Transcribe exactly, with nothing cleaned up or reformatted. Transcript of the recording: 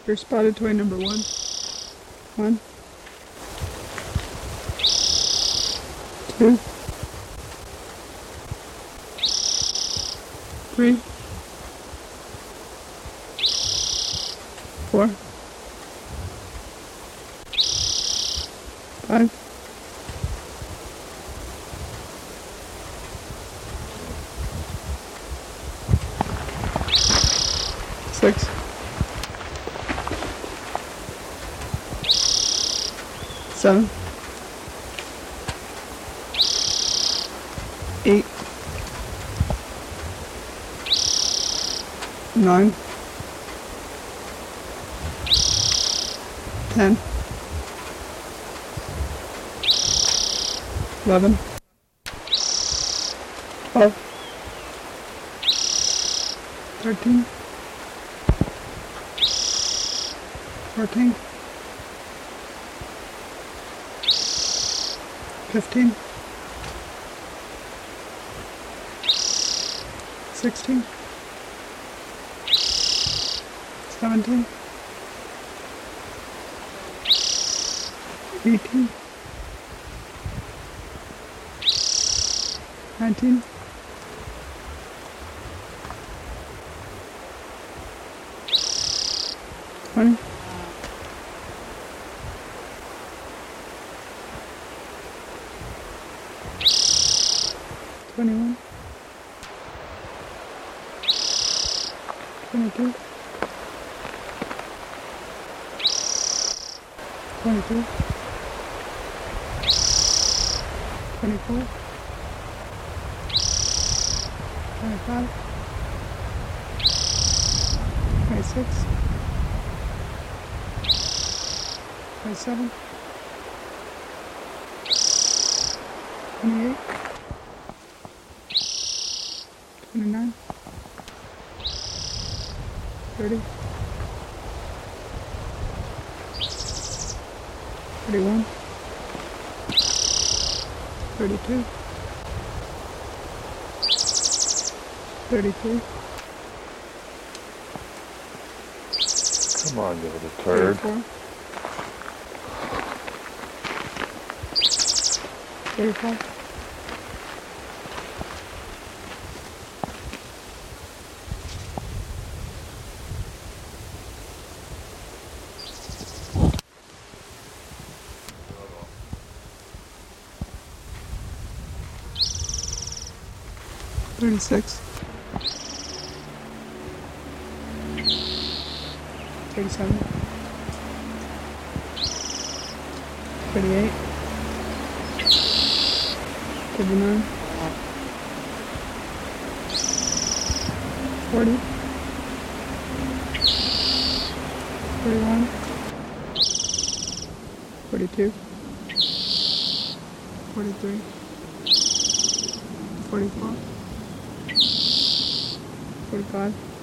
Your spotted toy number one. One. Two. Three. Four. Five. Six. Seven. Eight. Nine. Ten. Eleven. Twelve. Thirteen. Fourteen. Fifteen. Sixteen. Seventeen. Eighteen. Nineteen. Twenty. Twenty-one. Twenty-two. Twenty-three. Twenty-four. Twenty-five. Twenty-six. Twenty-seven. Twenty-eight. Twenty-nine. Thirty. Thirty-one. Thirty-two. Thirty-three. Come on, you little turd. Thirty-four. Thirty-five. Thirty-six. Thirty-seven. Thirty-eight. Thirty-nine. Forty. Forty-one. Forty-two. Forty-three. Forty-four. Forty-five.